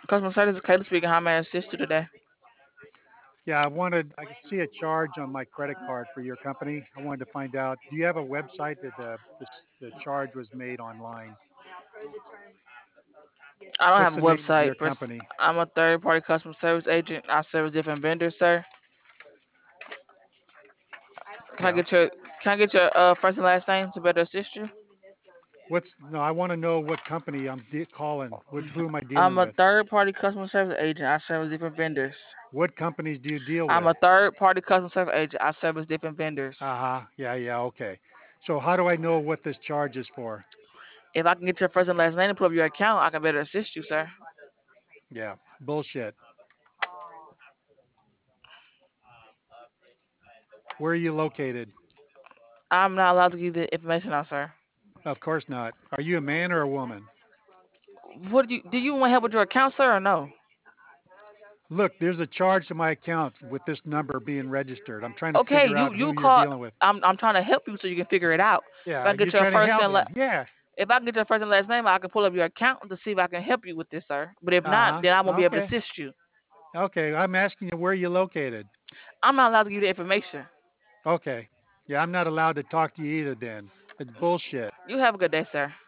Customer service is Kayla speaking. How may I assist you today? Yeah, I could see a charge on my credit card for your company. I wanted to find out, do you have a website that the charge was made online? I don't What's have a the name of your website. company? I'm a third party customer service agent. I service different vendors, sir. Can I Yeah. get your first and last name to better assist you? No, I want to know what company calling. Who am I I'm dealing a with? third party customer service agent. I service different vendors. What companies do you deal I'm with? a third party customer service agent. I service different vendors. Uh-huh. Yeah, yeah, okay. So how do I know what this charge is for? If I can get your first and last name to pull up your account, I can better assist you, sir. Yeah, bullshit. Where are you located? I'm not allowed to give you the information out, sir. Of course not. Are you a man or a woman? What do you want help with your account, sir, or no? Look, there's a charge to my account with this number being registered. I'm trying to Okay, figure you out who you you're call. dealing with. I'm trying to help you so you can figure it out. If Yeah, I can you're get your trying to first help and me. la- Yeah. if I can get your first and last name, I can pull up your account to see if I can help you with this, sir. But if not, Uh-huh. then I won't be able to Okay. assist you. Okay. I'm asking you where you're located. I'm not allowed to give you the information. Okay. Yeah, I'm not allowed to talk to you either then. It's bullshit. You have a good day, sir.